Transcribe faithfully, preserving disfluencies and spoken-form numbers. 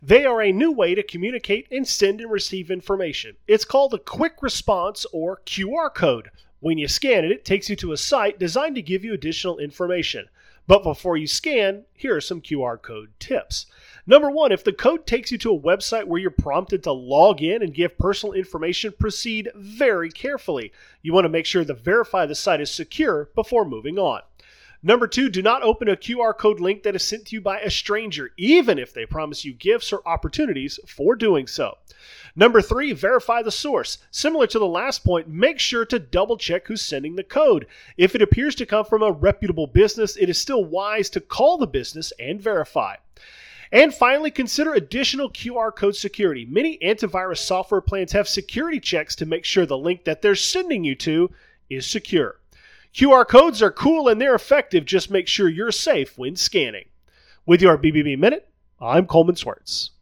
They are a new way to communicate and send and receive information. It's called a quick response or Q R code. When you scan it, it takes you to a site designed to give you additional information. But before you scan, here are some Q R code tips. Number one, if the code takes you to a website where you're prompted to log in and give personal information, proceed very carefully. You want to make sure to verify the site is secure before moving on. Number two, do not open a Q R code link that is sent to you by a stranger, even if they promise you gifts or opportunities for doing so. Number three, verify the source. Similar to the last point, make sure to double check who's sending the code. If it appears to come from a reputable business, it is still wise to call the business and verify. And finally, consider additional Q R code security. Many antivirus software plans have security checks to make sure the link that they're sending you to is secure. Q R codes are cool and they're effective. Just make sure you're safe when scanning. With your B B B Minute, I'm Coleman Swartz.